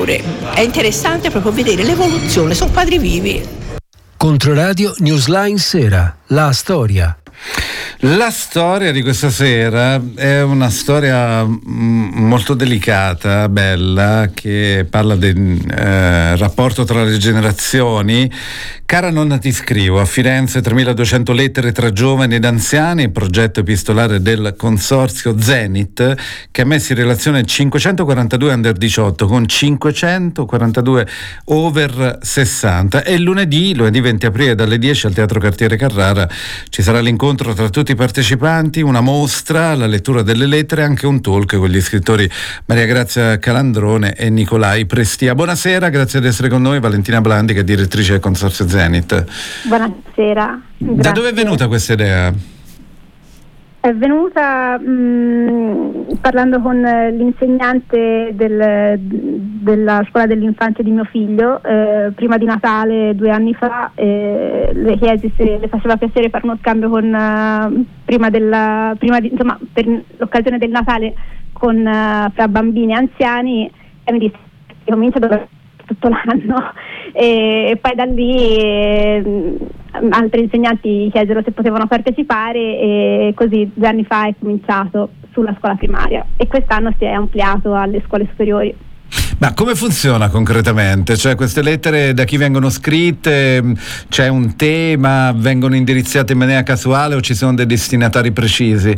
superiore. È interessante proprio vedere l'evoluzione, sono quadri vivi. Controradio Newsline Sera, la storia. La storia di questa sera è una storia molto delicata, bella, che parla del rapporto tra le generazioni. Cara nonna ti scrivo, a Firenze 3200 lettere tra giovani ed anziani, progetto epistolare del consorzio Zenit, che ha messo in relazione 542 under 18 con 542 over 60. E lunedì 20 aprile dalle 10 al Teatro Cartiere Carrara ci sarà l'incontro tra tutti i partecipanti, una mostra, la lettura delle lettere e anche un talk con gli scrittori Maria Grazia Calandrone e Nicolai Prestia. Buonasera, grazie di essere con noi. Valentina Blandi, che è direttrice del Consorzio Zenit. Buonasera. Da dove è venuta questa idea? È venuta parlando con l'insegnante della scuola dell'infanzia di mio figlio, prima di Natale 2 anni fa. Le chiesi se le faceva piacere fare uno scambio con insomma, per l'occasione del Natale fra bambini e anziani, e mi disse che comincia tutto l'anno, e poi da lì altri insegnanti chiesero se potevano partecipare, e così 2 anni fa è cominciato sulla scuola primaria e quest'anno si è ampliato alle scuole superiori. Ma come funziona concretamente? Cioè, queste lettere da chi vengono scritte? C'è un tema? Vengono indirizzate in maniera casuale o ci sono dei destinatari precisi?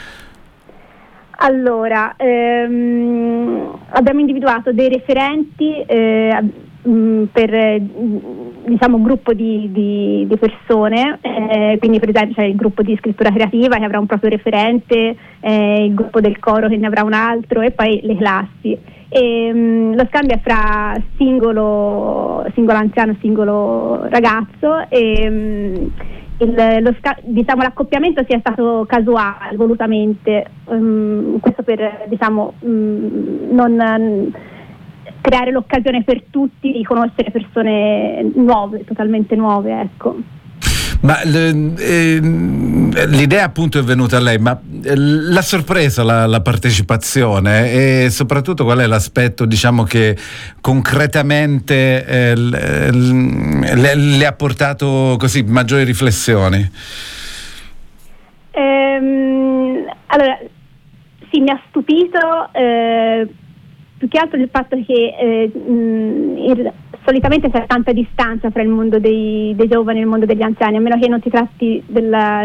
Allora, abbiamo individuato dei referenti per gruppo di persone, quindi per esempio c'è il gruppo di scrittura creativa che avrà un proprio referente, il gruppo del coro che ne avrà un altro, e poi le classi. Lo scambio è fra singolo anziano, singolo ragazzo, e l'accoppiamento sia stato casuale, volutamente, questo per non creare l'occasione per tutti di conoscere persone nuove, totalmente nuove, ecco. Ma l'idea appunto è venuta a lei, ma l'ha sorpresa la partecipazione, e soprattutto qual è l'aspetto, diciamo, che concretamente le ha portato così maggiori riflessioni? Allora, sì, mi ha stupito più che altro il fatto che solitamente c'è tanta distanza fra il mondo dei giovani e il mondo degli anziani, a meno che non si tratti dei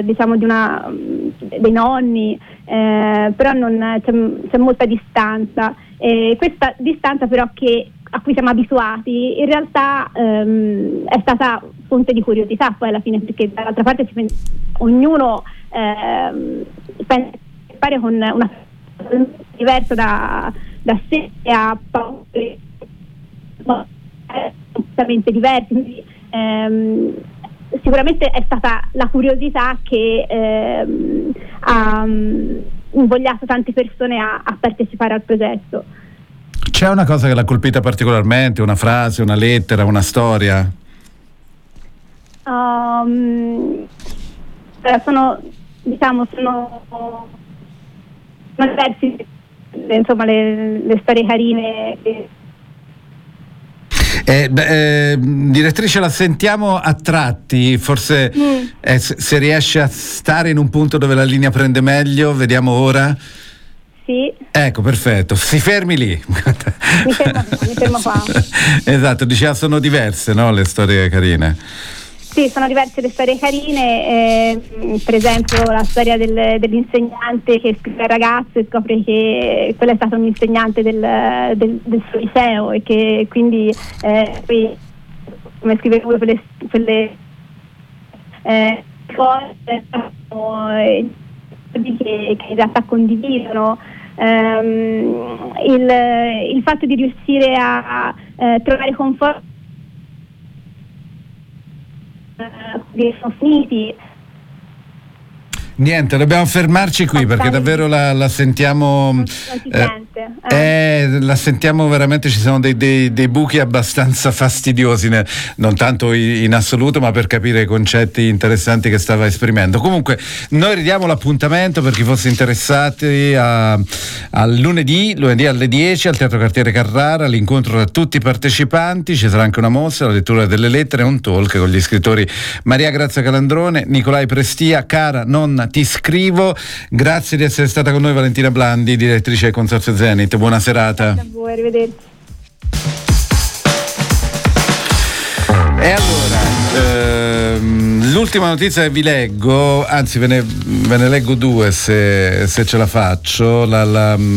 nonni, però c'è molta distanza. Questa distanza però a cui siamo abituati in realtà è stata fonte di curiosità poi alla fine, perché dall'altra parte ognuno pensa con una diversa da sé, ha paure completamente diversi, quindi sicuramente è stata la curiosità che ha invogliato tante persone a partecipare al progetto. C'è una cosa che l'ha colpita particolarmente, una frase, una lettera, una storia? Sono diversi, insomma, le storie carine direttrice, la sentiamo a tratti, forse se riesce a stare in un punto dove la linea prende meglio, vediamo ora. Sì. Ecco, perfetto, si fermi lì. Mi fermo qua. Esatto, diceva, sono diverse, no, le storie carine. Sì, sono diverse le storie carine, per esempio la storia dell'insegnante che scrive al ragazzo e scopre che quello è stato un insegnante del suo liceo, e che quindi poi, come scrive lui, quelle cose che in realtà condividono. Il fatto di riuscire a trovare conforto sono finiti. Niente, dobbiamo fermarci qui perché davvero la sentiamo. La sentiamo veramente, ci sono dei buchi abbastanza fastidiosi, non tanto in assoluto, ma per capire i concetti interessanti che stava esprimendo. Comunque noi ridiamo l'appuntamento per chi fosse interessati al lunedì alle 10 al Teatro Cartiere Carrara, l'incontro tra tutti i partecipanti, ci sarà anche una mostra, la lettura delle lettere e un talk con gli scrittori Maria Grazia Calandrone, Nicolai Prestia. Cara nonna, ti scrivo. Grazie di essere stata con noi Valentina Blandi, direttrice del Consorzio Zenit. Buona serata. Grazie a voi, arrivederci. E allora, l'ultima notizia che vi leggo, anzi ve ne leggo due se ce la faccio.